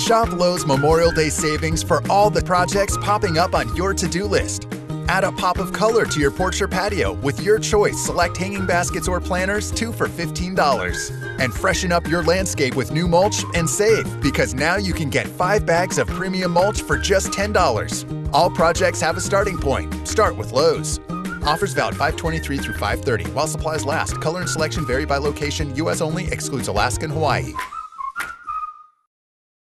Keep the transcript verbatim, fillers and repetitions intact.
Shop Lowe's Memorial Day savings for all the projects popping up on your to-do list. Add a pop of color to your porch or patio with your choice. Select hanging baskets or planters, two for fifteen dollars. And freshen up your landscape with new mulch and save, because now you can get five bags of premium mulch for just ten dollars. All projects have a starting point. Start with Lowe's. Offers valid five twenty-three through five thirty while supplies last. Color and selection vary by location. U S only. Excludes Alaska and Hawaii.